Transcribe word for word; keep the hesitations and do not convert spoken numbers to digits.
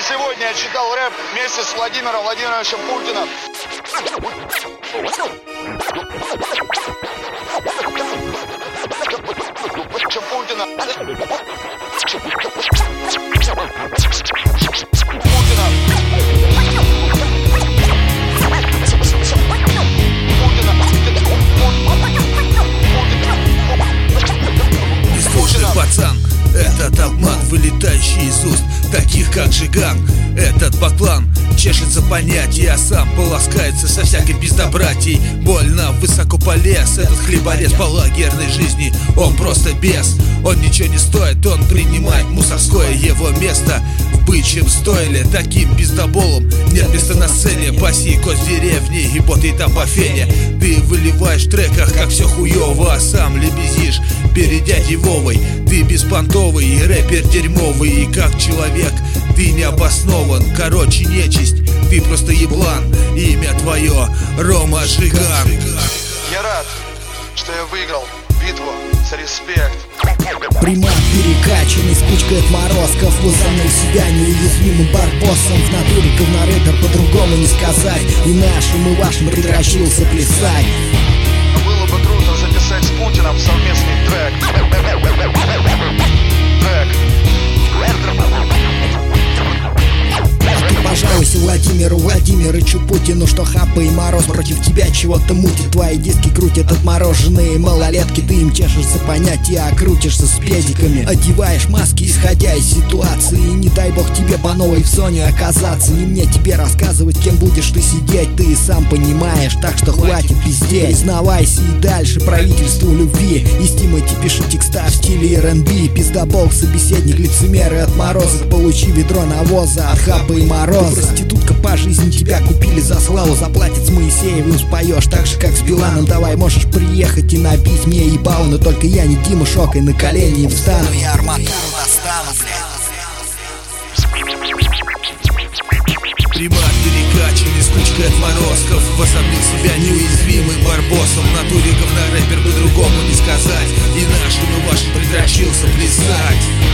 Сегодня я читал рэп вместе с Владимиром Владимировичем Путиным. Путина. Не слушай, пацан, этот обман, вылетающий из уст таких как Жиган. Этот баклан чешется понять, я сам полоскается со всякой пиздобратьей. Больно высоко полез этот хлеборез по лагерной жизни. Он просто бес, он ничего не стоит, он принимает мусорское его место в бычьем стойле. Таким пиздоболом нет места на сцене. Паси кость деревни и боты там по фене. Ты выливаешь в треках, как все хуёво, а сам лебезишь перед дядей Вовой. Ты беспонтовый, рэпер дерьмовый, и как человек ты не обоснован. Короче, нечисть, ты просто еблан. Имя твое Рома Жиган. Я рад, что я выиграл битву за респект. Примат перекачанный с кучкой отморозков, возомнил себя неуязвимым барбоссом. В натуре говнорэпер, по-другому не сказать. И нашим, и вашим предращился плясать. Было бы круто записать с Путиным совместный трек. Трек. Пожалуйся Владимиру Владимировичу Путину, что Хапа и Мороз против тебя чего-то мутит. Твои диски крутят отмороженные малолетки, ты им чешешься понять и окрутишься с педиками. Одеваешь маски, исходя из ситуации, и не дай бог тебе по новой в зоне оказаться. Не мне тебе рассказывать, кем будешь ты сидеть, ты и сам понимаешь, так что хватит пиздеть. Признавайся и дальше правительству любви, и с Тимати пиши текста в стиле эр энд би. Пиздобол, собеседник, лицемер и отморозок, получи ведро навоза от Хапа и Мороза. Ты проститутка по жизни, тебя купили за славу, заплатят с Моисеевым, споешь так же как с Биланом. Давай, можешь приехать и набить мне ебало, но только я не Дима Шок и на колени встану. Я арматуру достану, блядь. Примат перекачанный с кучкой отморозков, возомнил себя неуязвимым барбоссом. В натуре говнорэпер, по-другому не сказать. И нашим, и вашим предращился плясать.